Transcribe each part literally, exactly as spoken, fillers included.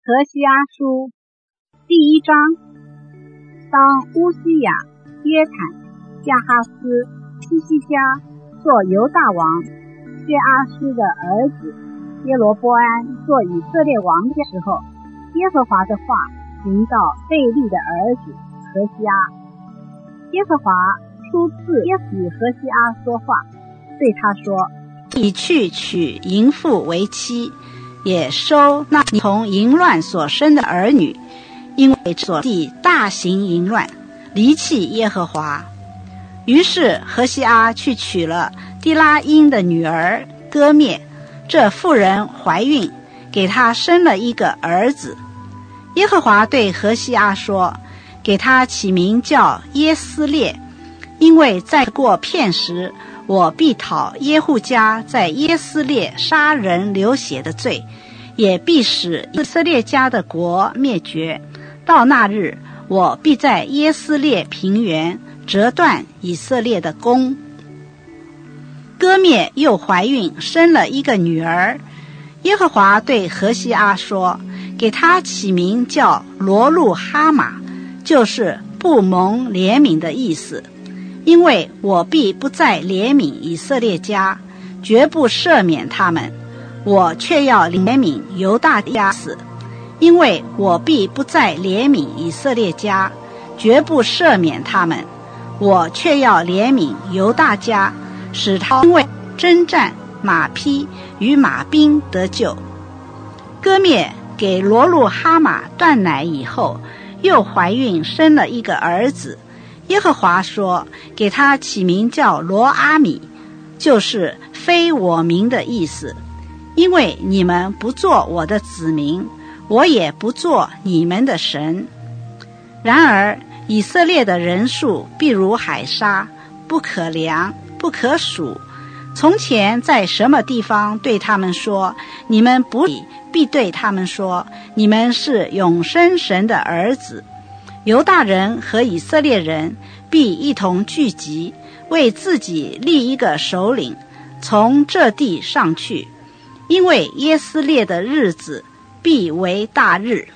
何西阿书第一章。当乌西雅、约坦、加哈斯、希西家做犹大王，约阿施的儿子耶罗波安做以色列王的时候，耶和华的话临到贝利的儿子何西阿。耶和华初次与何西阿说话，对他说： 你去娶淫妇为妻，也收那你从淫乱所生的儿女，因为所地大行淫乱，离弃耶和华。于是何西阿去娶了低拉因的女儿歌灭，这妇人怀孕，给他生了一个儿子。耶和华对何西阿说：给他起名叫耶斯列，因为再过片时，我必讨耶户家在耶斯列杀人流血的罪，也必使以色列家的国灭绝。到那日，我必在耶斯列平原折断以色列的弓。歌灭又怀孕，生了一个女儿。耶和华对何西阿说：给他起名叫罗路哈玛，就是不蒙怜悯的意思。因为我必不再怜悯以色列家，绝不赦免他们，我却要怜悯犹大家死。因为我必不再怜悯以色列家，绝不赦免他们，我却要怜悯犹大家，使他因为征战马匹与马兵得救。歌灭给罗路哈玛断奶以后，又怀孕生了一个儿子。耶和华说：给他起名叫罗阿米，就是非我民的意思。因为你们不做我的子民，我也不做你们的神。然而以色列的人数必如海沙，不可量，不可数。从前在什么地方对他们说你们不理，必对他们说你们是永生神的儿子。犹大人和以色列人必一同聚集，为自己立一个首领，从这地上去，因为耶斯列的日子必为大日。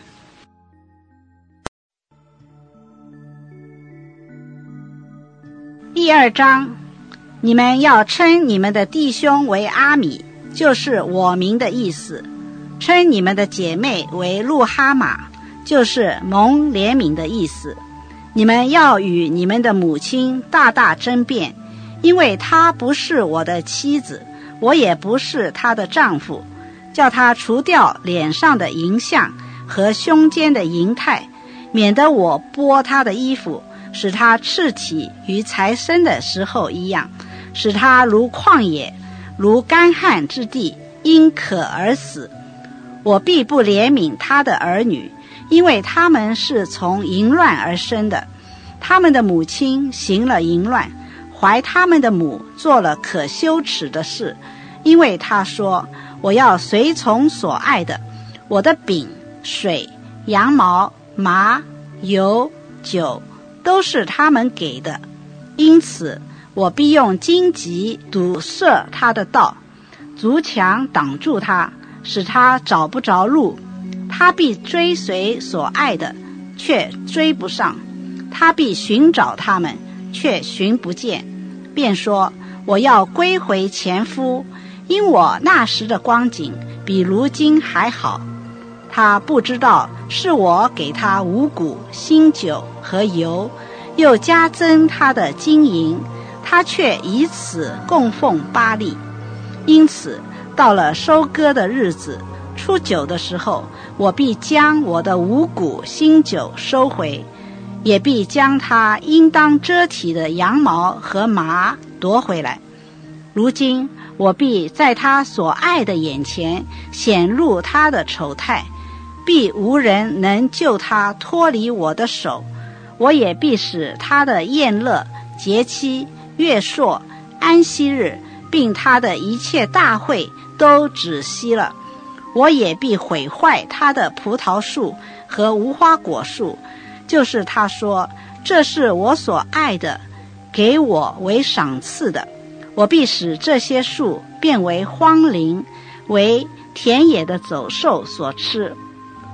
第二章。你们要称你们的弟兄为阿米，就是我民的意思；称你们的姐妹为路哈玛，就是蒙怜悯的意思。你们要与你们的母亲大大争辩，因为她不是我的妻子，我也不是她的丈夫，叫她除掉脸上的淫相和胸间的淫态，免得我剥她的衣服，使她赤体与才生的时候一样，使她如旷野，如干旱之地，因渴而死。我必不怜悯她的儿女，因为他们是从淫乱而生的，他们的母亲行了淫乱，怀他们的母做了可羞耻的事。因为他说：我要随从所爱的，我的饼、水、羊毛、麻、油、酒都是他们给的。因此我必用荆棘堵塞他的道，筑墙挡住他，使他找不着路。他必追随所爱的，却追不上；他必寻找他们，却寻不见。便说：我要归回前夫，因我那时的光景比如今还好。他不知道是我给他五谷、新酒和油，又加增他的金银，他却以此供奉巴力。因此到了收割的日子，初九的时候，我必将我的五谷新酒收回，也必将他应当遮体的羊毛和麻夺回来。如今我必在他所爱的眼前显露他的丑态，必无人能救他脱离我的手。我也必使他的宴乐、节期、月朔、安息日，并他的一切大会都止息了。我也必毁坏他的葡萄树和无花果树，就是他说：这是我所爱的，给我为赏赐的。我必使这些树变为荒林，为田野的走兽所吃。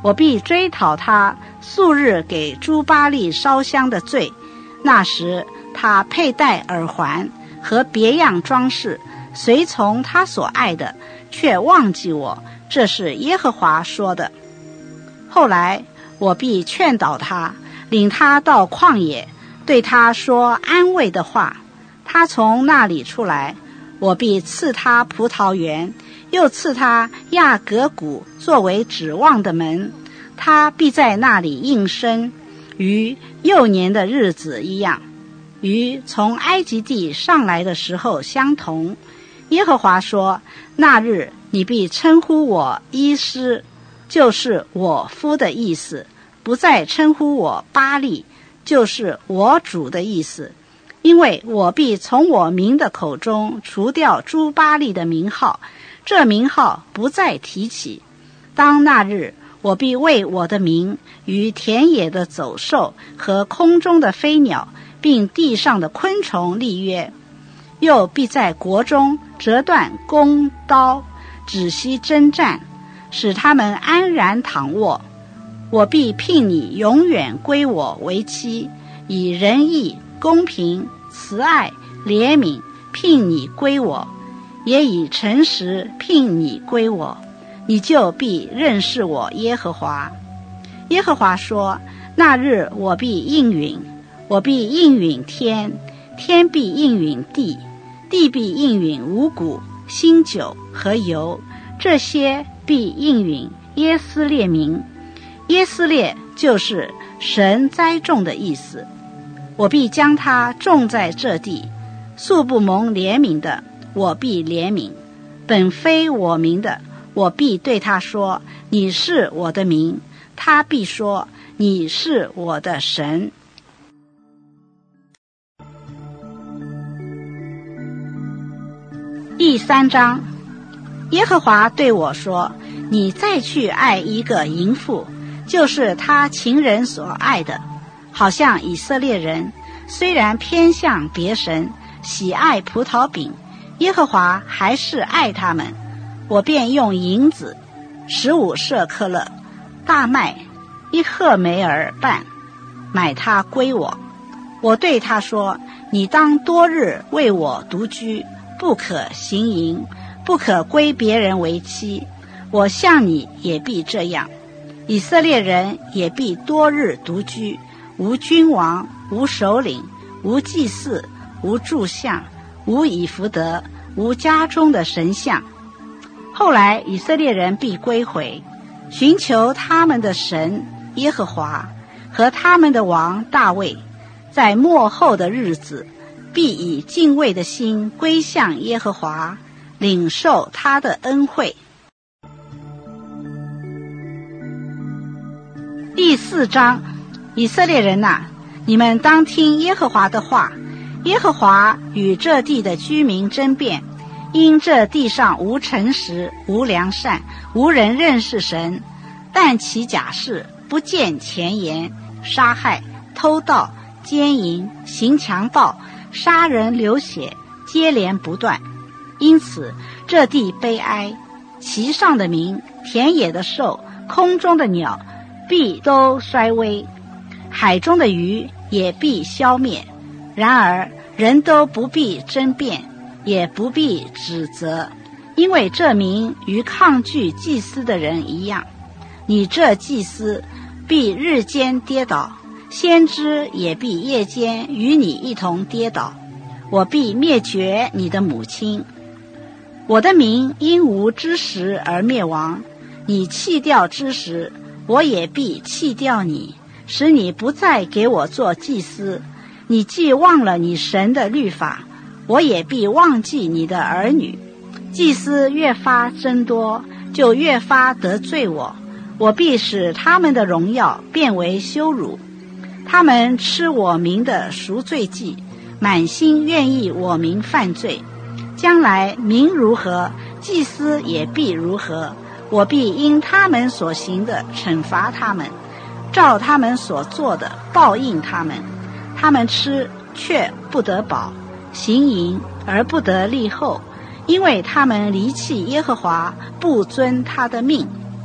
我必追讨他素日给诸巴力烧香的罪。那时他佩戴耳环和别样装饰，随从他所爱的，却忘记我。这是耶和华说的。后来我必劝导他，领他到旷野，对他说安慰的话。他从那里出来，我必赐他葡萄园，又赐他亚革谷作为指望的门，他必在那里应生，与幼年的日子一样，与从埃及地上来的时候相同。耶和华说，那日你必称呼我伊施，就是我夫的意思，不再称呼我巴力，就是我主的意思。因为我必从我民的口中除掉诸巴力的名号，这名号不再提起。当那日，我必为我的名与田野的走兽和空中的飞鸟，并地上的昆虫立约，又必在国中折断弓刀，止息征战，使他们安然躺卧。我必聘你永远归我为妻，以仁义、公平、慈爱、怜悯聘你归我，也以诚实聘你归我，你就必认识我耶和华。耶和华说，那日我必应允，我必应允天，天必应允地，地必应允五谷、新酒和油，这些必应允耶斯列民。耶斯列就是神栽种的意思。我必将它种在这地，素不蒙怜悯的，我必怜悯；本非我民的，我必对他说，你是我的民，他必说，你是我的神。第三章，耶和华对我说，你再去爱一个淫妇，就是他情人所爱的，好像以色列人虽然偏向别神，喜爱葡萄饼，耶和华还是爱他们。我便用银子十五舍克勒，大麦一赫梅尔半，买他归我。我对他说，你当多日为我独居，不可行淫，不可归别人为妻。我向你也必这样。以色列人也必多日独居，无君王，无首领，无祭司，无柱像，无以弗得，无家中的神像。后来以色列人必归回，寻求他们的神耶和华和他们的王大卫，在末后的日子必以敬畏的心归向耶和华，领受他的恩惠。第四章，以色列人哪，你们当听耶和华的话。耶和华与这地的居民争辩，因这地上无诚实，无良善，无人认识神，但其假事，不见前言，杀害、偷盗、奸淫、行强暴，杀人流血，接连不断。因此这地悲哀，其上的民、田野的兽、空中的鸟必都衰微，海中的鱼也必消灭。然而人都不必争辩，也不必指责，因为这民与抗拒祭司的人一样。你这祭司必日间跌倒，先知也必夜间与你一同跌倒。我必灭绝你的母亲。我的民因无知识而灭亡，你弃掉知识，我也必弃掉你，使你不再给我做祭司。你既忘了你神的律法，我也必忘记你的儿女。祭司越发增多，就越发得罪我，我必使他们的荣耀变为羞辱。他们吃我民的赎罪祭，满心愿意我民犯罪。将来民如何，祭司也必如何。我必因他们所行的惩罚他们，照他们所做的报应他们。他们吃却不得饱，行淫而不得立后，因为他们离弃耶和华，不遵他的命。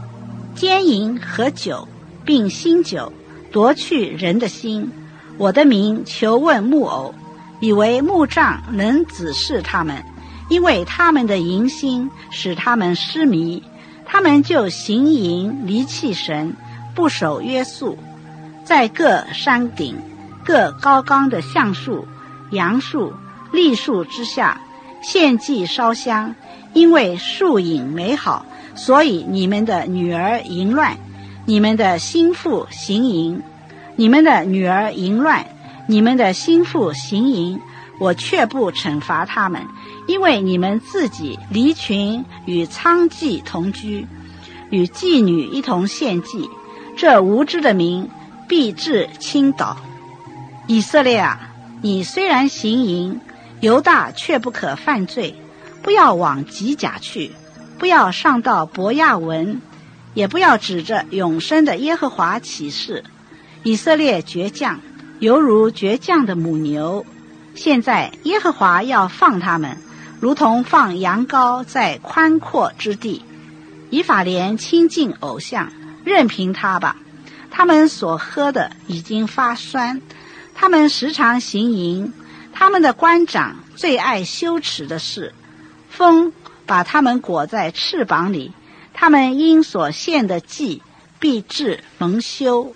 奸淫和酒，并新酒，夺去人的心。我的名求问木偶，以为木杖能指示他们，因为他们的淫心使他们失迷，他们就行淫离弃神，不守约束，在各山顶、各高冈的橡树、杨树、栗树之下献祭烧香，因为树影美好，所以你们的女儿淫乱，你们的心腹行淫，你们的女儿淫乱，你们的心腹行淫，我却不惩罚他们，因为你们自己离群与娼妓同居，与妓女一同献祭，这无知的民必致倾倒。以色列啊，你虽然行淫，犹大却不可犯罪，不要往吉甲去，不要上到伯亚文，也不要指着永生的耶和华起誓。以色列倔强，犹如倔强的母牛。现在耶和华要放他们，如同放羊羔在宽阔之地。以法莲亲近偶像，任凭他吧，他们所喝的已经发酸，他们时常行淫，他们的官长最爱羞耻的事，风把他们裹在翅膀里，他们因所献的祭必致蒙羞。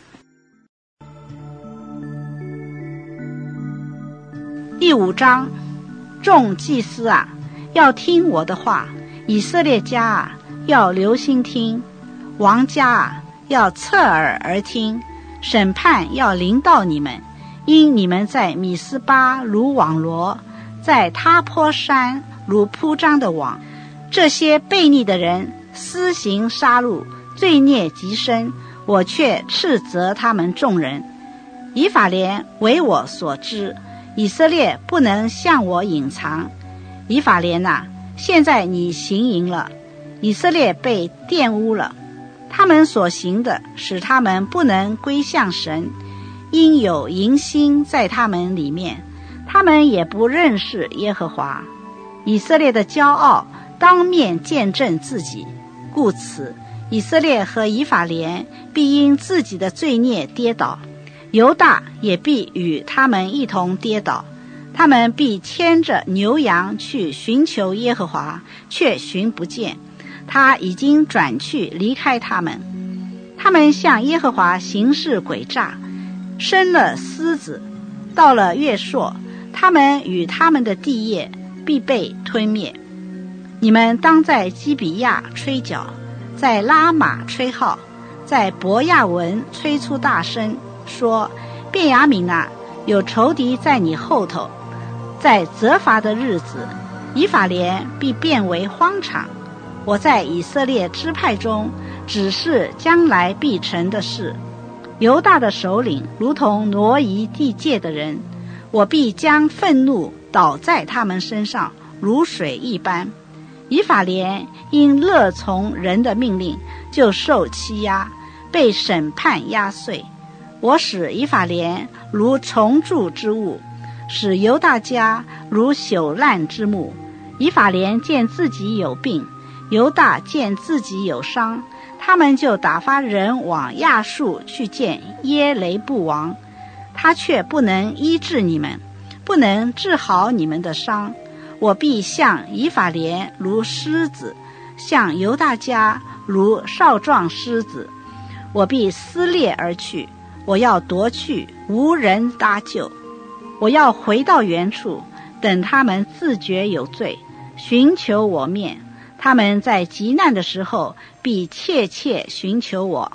第五章，众祭司啊，要听我的话，以色列家啊，要留心听，王家啊，要侧耳而听，审判要临到你们，因你们在米斯巴如网罗，在他坡山如铺张的网。这些悖逆的人私行杀戮，罪孽极深，我却斥责他们众人。以法莲为我所知，以色列不能向我隐藏。以法莲啊，现在你行淫了，以色列被玷污了，他们所行的使他们不能归向神，因有淫心在他们里面，他们也不认识耶和华。以色列的骄傲当面见证自己，故此以色列和以法莲必因自己的罪孽跌倒，犹大也必与他们一同跌倒，他们必牵着牛羊去寻求耶和华，却寻不见，他已经转去离开他们。他们向耶和华行事诡诈，生了狮子，到了月朔，他们与他们的地业必被吞灭。你们当在基比亚吹角，在拉玛吹号，在伯亚文吹出大声，说：便雅悯啊，有仇敌在你后头。在责罚的日子，以法莲必变为荒场。我在以色列支派中指示将来必成的事。犹大的首领如同挪移地界的人，我必将愤怒倒在他们身上，如水一般。以法莲因乐从人的命令，就受欺压，被审判压碎。我使以法莲如虫蛀之物，使犹大家如朽烂之木。以法莲见自己有病，犹大见自己有伤，他们就打发人往亚述去见耶雷布王，他却不能医治你们，不能治好你们的伤。我必向以法莲如狮子，向犹大家如少壮狮子。我必撕裂而去，我要夺去，无人搭救。我要回到原处，等他们自觉有罪，寻求我面。他们在极难的时候，必切切寻求我。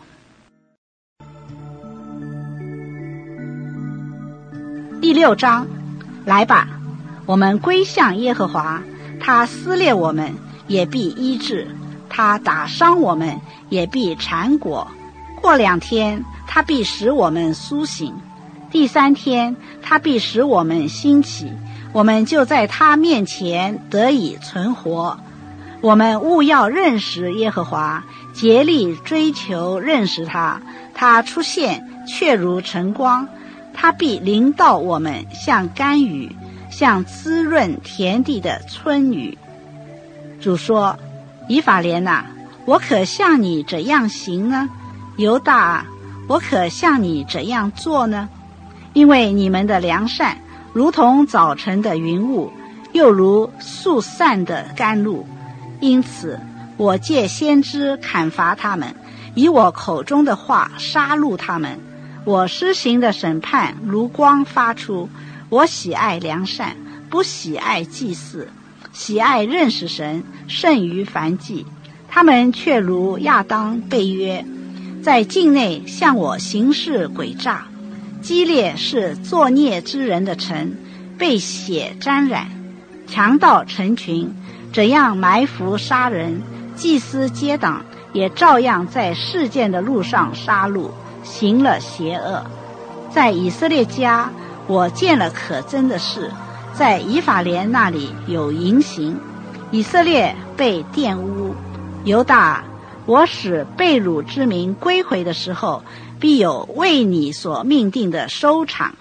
第六章，来吧，我们归向耶和华，他撕裂我们，也必医治；他打伤我们，也必缠裹。过两天，他必使我们苏醒；第三天，他必使我们兴起，我们就在他面前得以存活。我们务要认识耶和华，竭力追求认识他。他出现却如晨光，他必临到我们，像甘雨，像滋润田地的春雨。主说：以法莲啊， 我可像你怎样行呢？犹大，我可像你怎样做呢？因为你们的良善如同早晨的云雾，又如速散的甘露，因此我借先知砍伐他们，以我口中的话杀戮他们。我施行的审判如光发出，我喜爱良善，不喜爱祭祀，喜爱认识神胜于燔祭。他们却如亚当被约，在境内向我行事诡诈。基列是作孽之人的城，被血沾染，强盗成群，怎样埋伏杀人，祭司结党也照样在事件的路上杀戮，行了邪恶。在以色列家我见了可憎的事，在以法莲那里有淫行。以色列被玷污，犹大，我使被掳之民归回的时候，必有为你所命定的收场。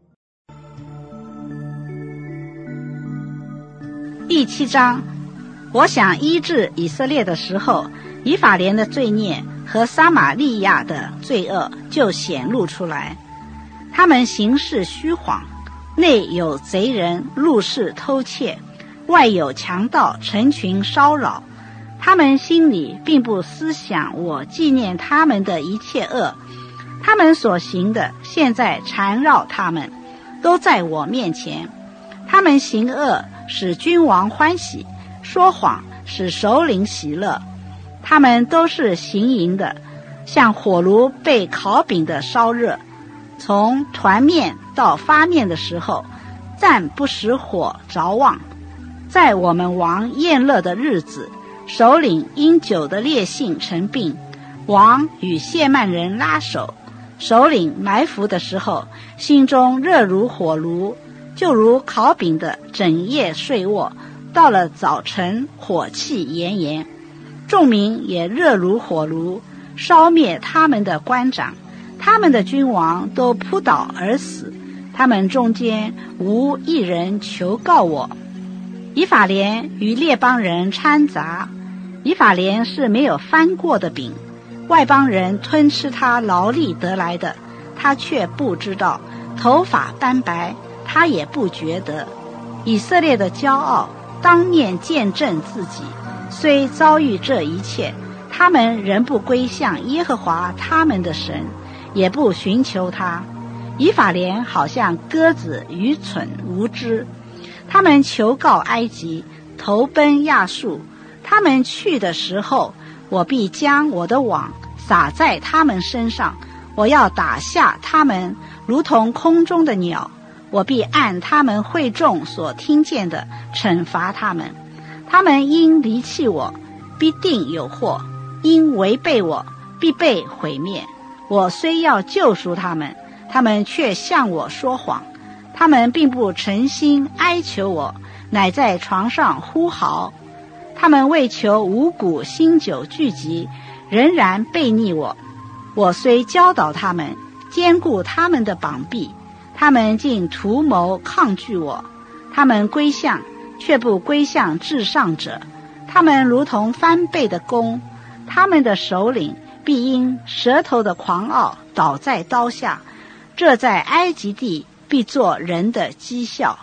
第七章，我想医治以色列的时候，以法莲的罪孽和撒玛利亚的罪恶就显露出来。他们行事虚谎，内有贼人入室偷窃，外有强盗成群骚扰。他们心里并不思想我纪念他们的一切恶，他们所行的现在缠绕他们，都在我面前。他们行恶使君王欢喜，说谎使首领喜乐。他们都是行淫的，像火炉被烤饼的烧热，从团面到发面的时候，暂不使火着旺。在我们王宴乐的日子，首领因酒的烈性成病，王与谢曼人拉手。首领埋伏的时候，心中热如火炉，就如烤饼的整夜睡卧，到了早晨火气炎炎。众民也热如火炉，烧灭他们的官长，他们的君王都扑倒而死，他们中间无一人求告我。以法莲与列邦人掺杂，以法莲是没有翻过的饼，外邦人吞吃他劳力得来的，他却不知道，头发斑白，他也不觉得。以色列的骄傲当面见证自己，虽遭遇这一切，他们仍不归向耶和华他们的神，也不寻求他。以法莲好像鸽子愚蠢无知，他们求告埃及，投奔亚述。他们去的时候，我必将我的网撒在他们身上，我要打下他们如同空中的鸟，我必按他们会众所听见的惩罚他们。他们因离弃我，必定有祸；因违背我，必被毁灭。我虽要救赎他们，他们却向我说谎。他们并不诚心哀求我，乃在床上呼嚎。他们为求五谷新酒聚集，仍然背逆我。我虽教导他们，坚固他们的膀臂，他们竟图谋抗拒我。他们归向，却不归向至上者。他们如同翻倍的弓，他们的首领必因舌头的狂傲倒在刀下。这在埃及地必作人的讥笑。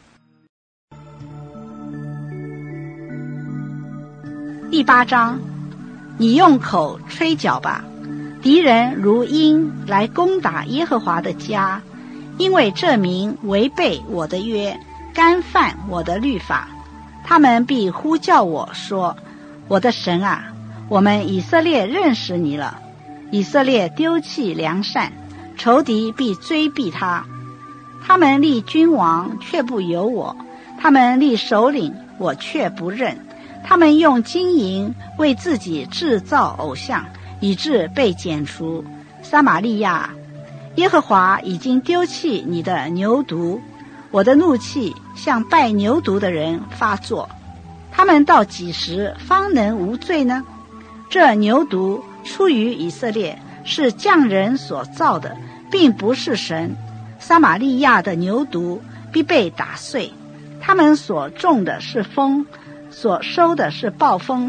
第八章，你用口吹角吧，敌人如鹰来攻打耶和华的家，因为这民违背我的约，干犯我的律法。他们必呼叫我说，我的神啊，我们以色列认识你了。以色列丢弃良善，仇敌必追避他。他们立君王，却不由我；他们立首领，我却不认。他们用金银为自己制造偶像，以致被剪除。撒玛利亚，耶和华已经丢弃你的牛犊，我的怒气向拜牛犊的人发作。他们到几时方能无罪呢？这牛犊出于以色列，是匠人所造的，并不是神。撒玛利亚的牛犊必被打碎，他们所种的是风，所收的是暴风，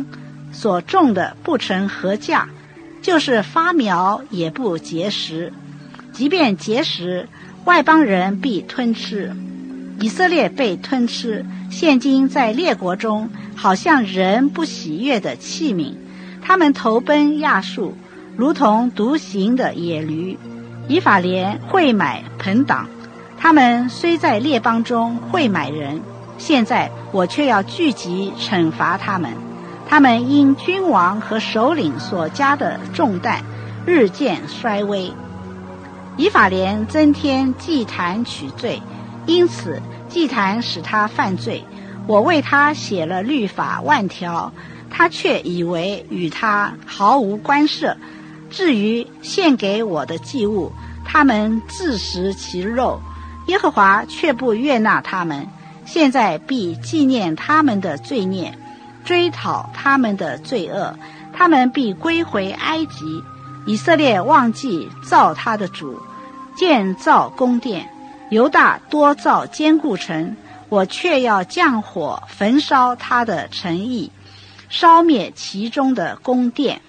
所种的不成禾稼，就是发苗也不结实，即便结实，外邦人必吞吃。以色列被吞吃，现今在列国中好像人不喜悦的器皿，他们投奔亚述，如同独行的野驴。以法莲会买朋党，他们虽在列邦中会买人，现在我却要聚集惩罚他们。他们因君王和首领所加的重担，日渐衰微。以法莲增添祭坛取罪，因此祭坛使他犯罪。我为他写了律法万条，他却以为与他毫无关涉。至于献给我的祭物，他们自食其肉，耶和华却不悦纳他们。现在必纪念他们的罪孽，追讨他们的罪恶，他们必归回埃及。以色列忘记造他的主，建造宫殿，犹大多造坚固城，我却要降火焚烧他的城邑，烧灭其中的宫殿。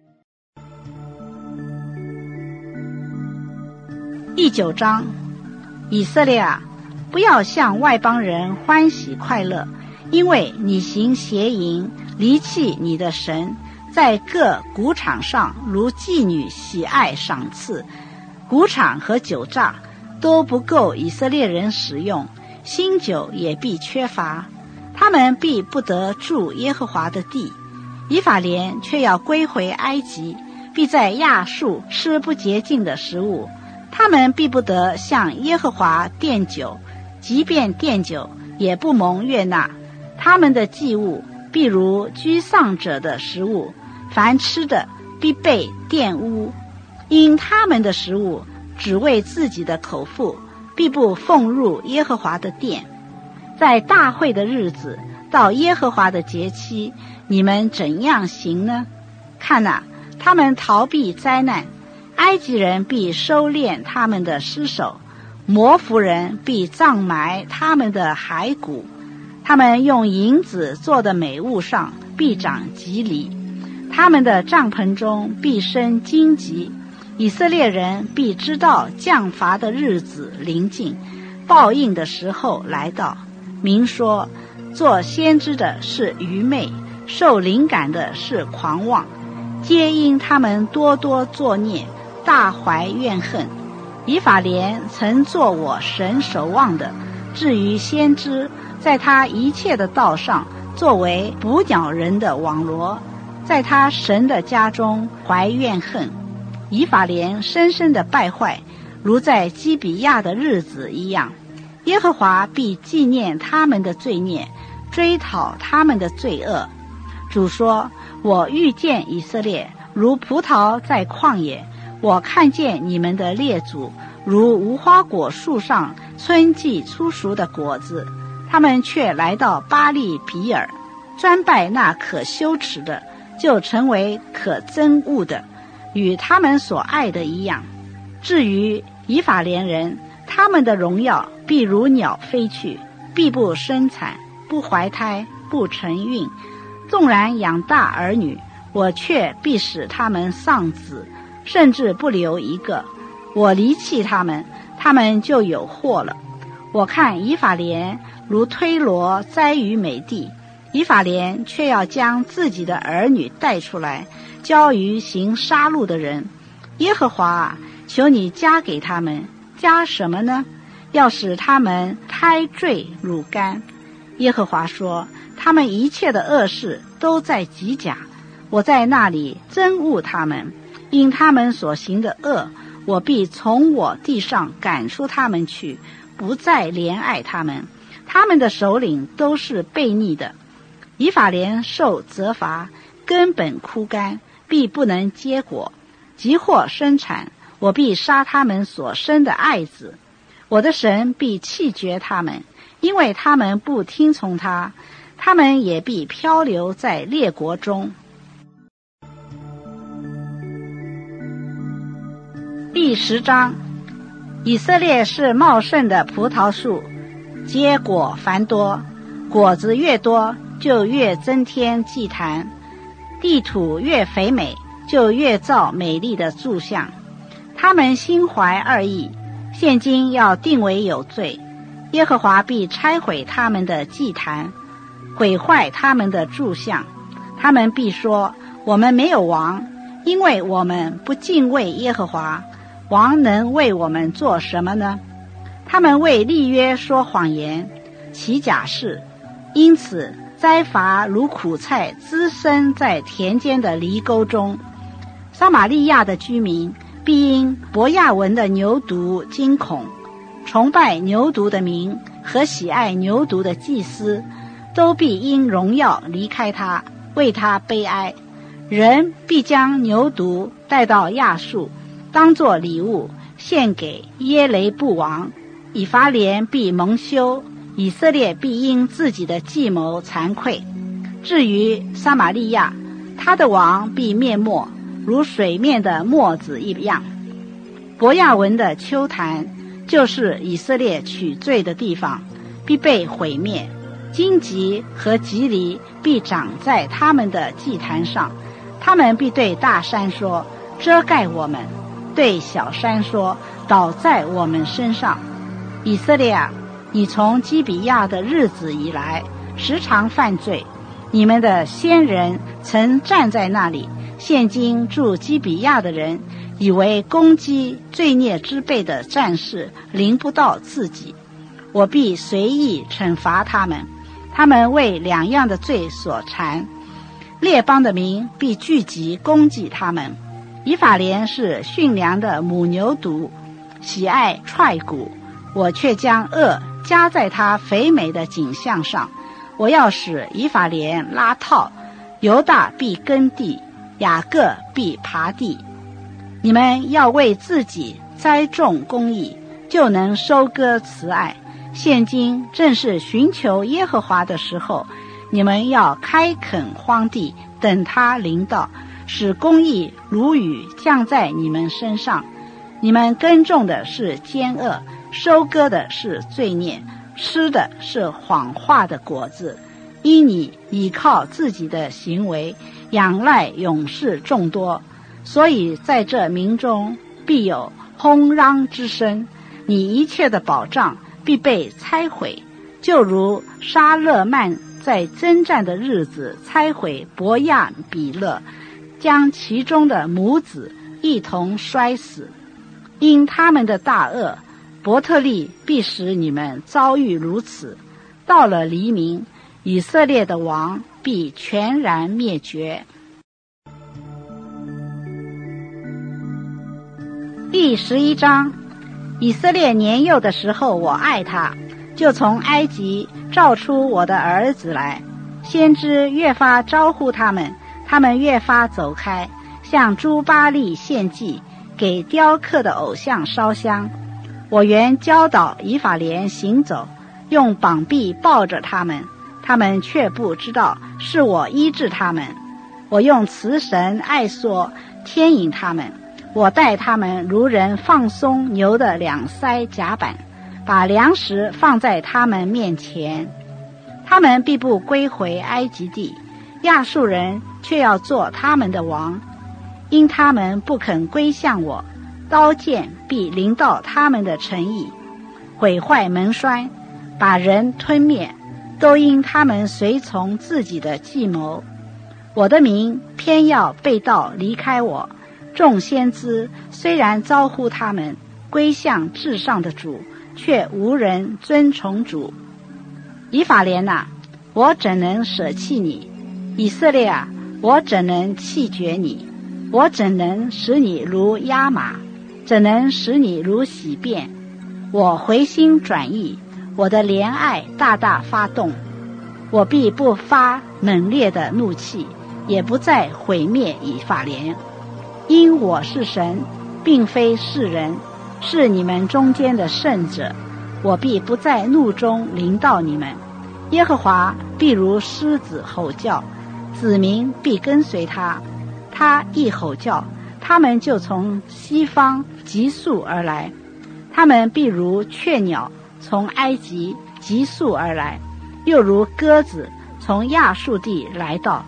第九章，以色列啊，不要向外邦人欢喜快乐，因为你行邪淫，离弃你的神，在各谷场上如妓女喜爱赏赐。谷场和酒榨都不够以色列人使用，新酒也必缺乏，他们必不得住耶和华的地。以法莲却要归回埃及，必在亚述吃不洁净的食物。他们必不得向耶和华奠酒，即便奠酒也不蒙悦纳。他们的祭物必如居丧者的食物，凡吃的必被玷污。因他们的食物只为自己的口腹，必不奉入耶和华的殿。在大会的日子，到耶和华的节期，你们怎样行呢？看哪，他们逃避灾难，埃及人必收敛他们的尸首，摩弗人必葬埋他们的骸骨。他们用银子做的美物上必长棘藜，他们的帐篷中必生荆棘。以色列人必知道降罚的日子临近，报应的时候来到。明说，做先知的是愚昧，受灵感的是狂妄，皆因他们多多作孽，大怀怨恨。以法莲曾做我神守望的，至于先知，在他一切的道上作为捕鸟人的网罗，在他神的家中怀怨恨。以法莲深深的败坏，如在基比亚的日子一样。耶和华必纪念他们的罪孽，追讨他们的罪恶。主说，我遇见以色列如葡萄在旷野，我看见你们的列祖如无花果树上春季初熟的果子。他们却来到巴利比尔，专拜那可羞耻的，就成为可憎恶的，与他们所爱的一样。至于以法莲人，他们的荣耀必如鸟飞去，必不生产，不怀胎，不承孕。纵然养大儿女，我却必使他们丧子，甚至不留一个。我离弃他们，他们就有祸了。我看以法莲如推罗栽于美地，以法莲却要将自己的儿女带出来，交于行杀戮的人。耶和华啊，求你加给他们，加什么呢？要使他们胎坠乳干。耶和华说，他们一切的恶事都在吉甲，我在那里憎恶他们，因他们所行的恶，我必从我地上赶出他们去，不再怜爱他们。他们的首领都是悖逆的。以法莲受责罚，根本枯干，必不能结果。即或生产，我必杀他们所生的爱子。我的神必弃绝他们，因为他们不听从他，他们也必漂流在列国中。第十章，以色列是茂盛的葡萄树，结果繁多，果子越多，就越增添祭坛。 地土越肥美，就越造美丽的柱像。他们心怀二意，现今要定为有罪。耶和华必拆毁他们的祭坛，毁坏他们的柱像。他们必说：我们没有王，因为我们不敬畏耶和华。王能为我们做什么呢？他们为立约说谎言，起假誓，因此灾罚如苦菜滋生在田间的犁沟中。撒玛利亚的居民必因伯亚文的牛犊惊恐，崇拜牛犊的民和喜爱牛犊的祭司都必因荣耀离开他，为他悲哀。人必将牛犊带到亚述，当作礼物献给耶雷布王。以法莲必蒙羞，以色列必因自己的计谋惭愧。至于撒玛利亚，他的王必灭没，如水面的沫子一样。伯亚文的丘坛，就是以色列取罪的地方，必被毁灭。荆棘和棘藜必长在他们的祭坛上。他们必对大山说：遮盖我们；对小山说：倒在我们身上。以色列啊，你从基比亚的日子以来时常犯罪，你们的先人曾站在那里，现今住基比亚的人以为攻击罪孽之辈的战士临不到自己，我必随意惩罚他们，他们为两样的罪所缠。列邦的民必聚集攻击他们。以法莲是驯良的母牛犊，喜爱踹骨，我却将恶加在他肥美的景象上。我要使以法莲拉套，犹大必耕地，雅各必耙地。你们要为自己栽种公义，就能收割慈爱。现今正是寻求耶和华的时候，你们要开垦荒地，等他临到，使公义如雨降在你们身上。你们耕种的是奸恶，收割的是罪孽，吃的是谎话的果子。因你倚靠自己的行为，仰赖勇士众多，所以在这民中必有轰嚷之声，你一切的保障必被拆毁，就如沙勒曼在征战的日子拆毁伯亚比勒，将其中的母子一同摔死。因他们的大恶，伯特利必使你们遭遇如此。到了黎明，以色列的王必全然灭绝。第十一章，以色列年幼的时候，我爱他，就从埃及召出我的儿子来。先知越发招呼他们，他们越发走开，向诸巴力献祭，给雕刻的偶像烧香。我原教导以法莲行走，用膀臂抱着他们，他们却不知道是我医治他们。我用慈神爱索牵引他们，我带他们如人放松牛的两腮甲板，把粮食放在他们面前。他们必不归回埃及地，亚述人却要做他们的王。因他们不肯归向我，刀剑必临到他们的城邑，毁坏门栓，把人吞灭，都因他们随从自己的计谋。我的民偏要背道离开我，众先知虽然招呼他们归向至上的主，却无人尊崇主。以法莲啊，我怎能舍弃你？以色列啊，我怎能弃绝你？我怎能使你如压马？怎能使你如洗便？我回心转意，我的怜爱大大发动，我必不发猛烈的怒气，也不再毁灭以法莲。因我是神，并非是人，是你们中间的圣者，我必不在怒中临到你们。耶和华必如狮子吼叫，子民必跟随他。他一吼叫，他们就从西方急速而来。他们必如雀鸟从埃及急速而来，又如鸽子从亚述地来到。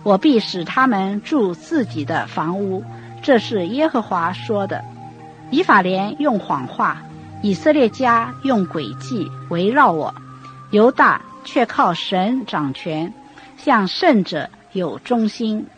我必使他们住自己的房屋。这是耶和华说的。以法莲用谎话，以色列家用诡计围绕我，犹大却靠神掌权，向圣者有忠心。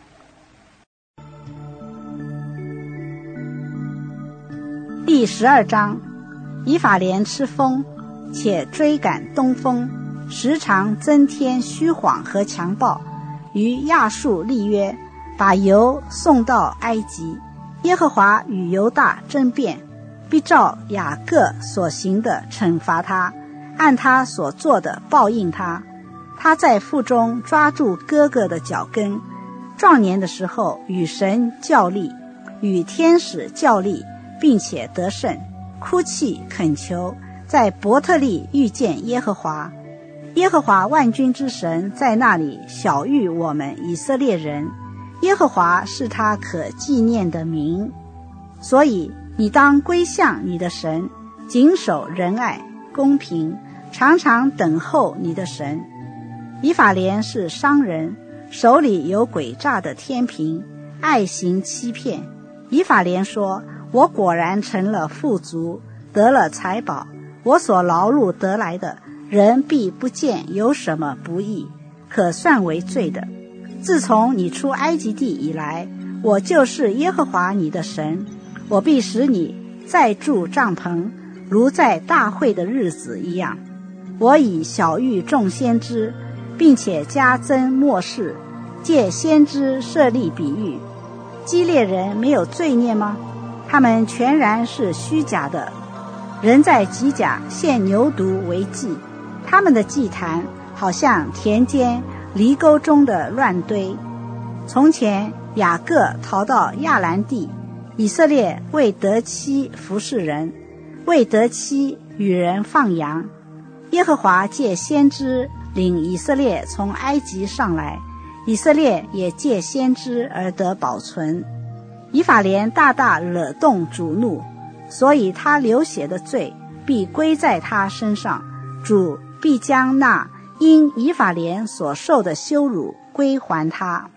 第十二章，以法莲吃风，且追赶东风，时常增添虚谎和强暴，与亚述立约，把油送到埃及。耶和华与犹大争辩，必照雅各所行的惩罚他，按他所做的报应他。他在腹中抓住哥哥的脚跟，壮年的时候与神较力，与天使较力，并且得胜，哭泣恳求，在伯特利遇见耶和华。耶和华万军之神在那里晓谕我们以色列人，耶和华是他可纪念的名。所以你当归向你的神，谨守仁爱公平，常常等候你的神。以法莲是商人，手里有诡诈的天平，爱行欺骗。以法莲说，我果然成了富足，得了财宝，我所劳碌得来的，人必不见有什么不义，可算为罪的。自从你出埃及地以来，我就是耶和华你的神，我必使你再筑帐篷，如在大会的日子一样。我以晓谕众先知，并且加增末世，借先知设立比喻。基列人没有罪孽吗？他们全然是虚假的。人在吉甲献牛犊为祭，他们的祭坛好像田间犁沟中的乱堆。从前雅各逃到亚兰地，以色列为得妻服侍人，为得妻与人放羊。耶和华借先知领以色列从埃及上来，以色列也借先知而得保存。以法莲大大惹动主怒，所以他流血的罪必归在他身上，主必将那因以法莲所受的羞辱归还他。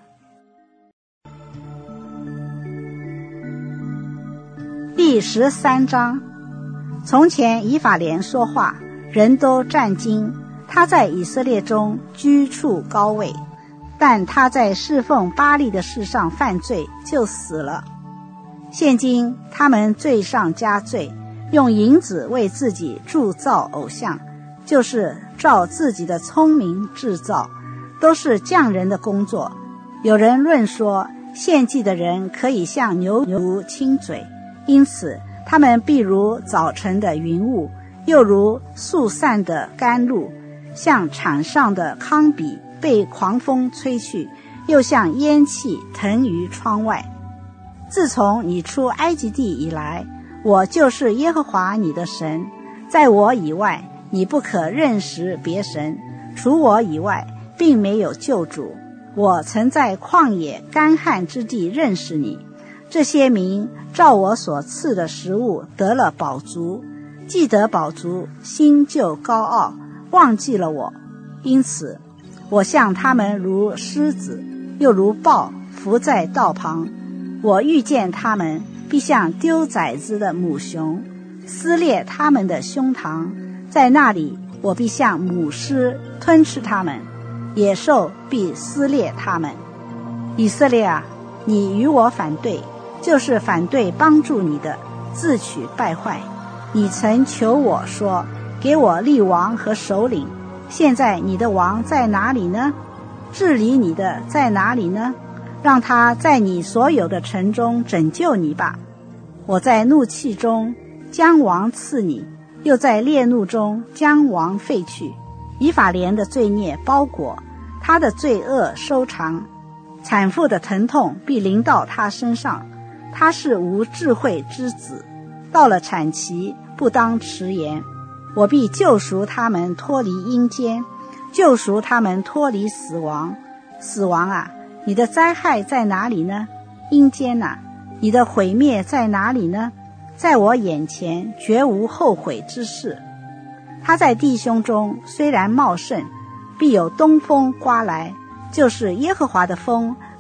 第十三章，从前以法莲说话，人都战惊，他在以色列中居处高位，但他在侍奉巴力的事上犯罪，就死了。现今他们罪上加罪，用银子为自己铸造偶像，就是照自己的聪明制造，都是匠人的工作。有人论说，献祭的人可以向牛犊亲嘴，因此他们必如早晨的云雾，又如速散的甘露，像场上的糠秕被狂风吹去，又像烟气腾于窗外。自从你出埃及地以来，我就是耶和华你的神，在我以外你不可认识别神，除我以外并没有救主。我曾在旷野干旱之地认识你，这些民照我所赐的食物得了饱足，既得饱足，心就高傲，忘记了我。因此我向他们如狮子，又如豹伏在道旁。我遇见他们，必像丢崽子的母熊，撕裂他们的胸膛，在那里我必像母狮吞吃他们，野兽必撕裂他们。以色列啊，你与我反对，就是反对帮助你的，自取败坏。你曾求我说，给我立王和首领，现在你的王在哪里呢？治理你的在哪里呢？让他在你所有的城中拯救你吧。我在怒气中将王赐你，又在烈怒中将王废去。以法莲的罪孽包裹，他的罪恶收藏，产妇的疼痛必临到他身上。他是无智慧之子，到了产期不当迟延。我必救赎他们脱离阴间，救赎他们脱离死亡。死亡啊，你的灾害在哪里呢？阴间啊，你的毁灭在哪里呢？在我眼前绝无后悔之事。他在弟兄中虽然茂盛，必有东风刮来，就是耶和华的风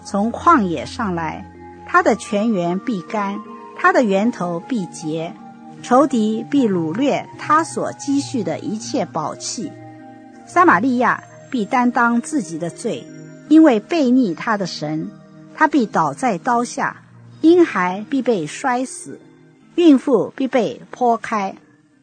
从旷野上来，他的泉源必干，他的源头必竭，仇敌必掳掠他所积蓄的一切宝器。撒玛利亚必担当自己的罪，因为悖逆他的神，他必倒在刀下，婴孩必被摔死，孕妇必被剖开。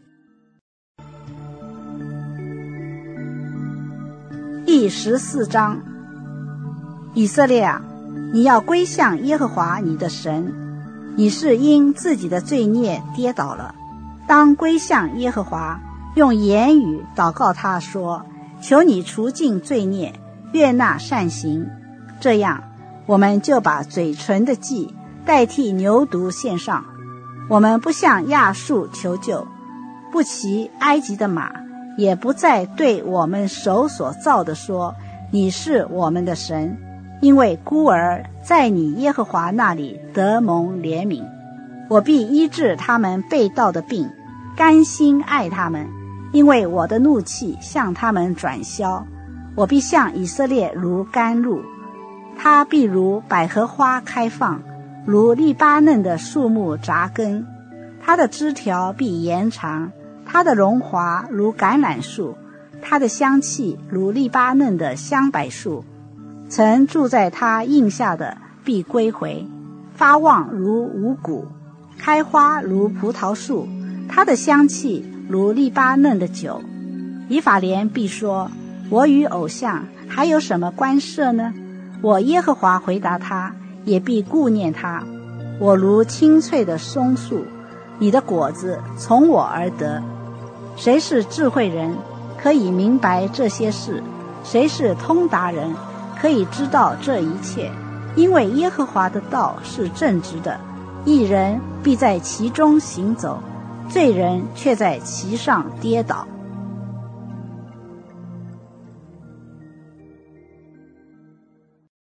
第十四章，以色列啊，你要归向耶和华你的神，你是因自己的罪孽跌倒了，当归向耶和华，用言语祷告他说，求你除尽罪孽，悦纳善行。这样我们就把嘴唇的祭代替牛犊献上，我们不向亚述求救，不骑埃及的马，也不再对我们手所造的说，你是我们的神，因为孤儿在你耶和华那里得蒙怜悯。我必医治他们背道的病，甘心爱他们，因为我的怒气向他们转消。我必向以色列如甘露，他必如百合花开放，如利巴嫩的树木扎根，他的枝条必延长，他的荣华如橄榄树，他的香气如利巴嫩的香柏树。曾住在他荫下的必归回，发旺如五谷，开花如葡萄树，他的香气如利巴嫩的酒。以法莲必说，我与偶像还有什么关涉呢？我耶和华回答他，也必顾念他。我如青翠的松树，你的果子从我而得。谁是智慧人，可以明白这些事？谁是通达人，可以知道这一切？因为耶和华的道是正直的，义人必在其中行走，罪人却在其上跌倒。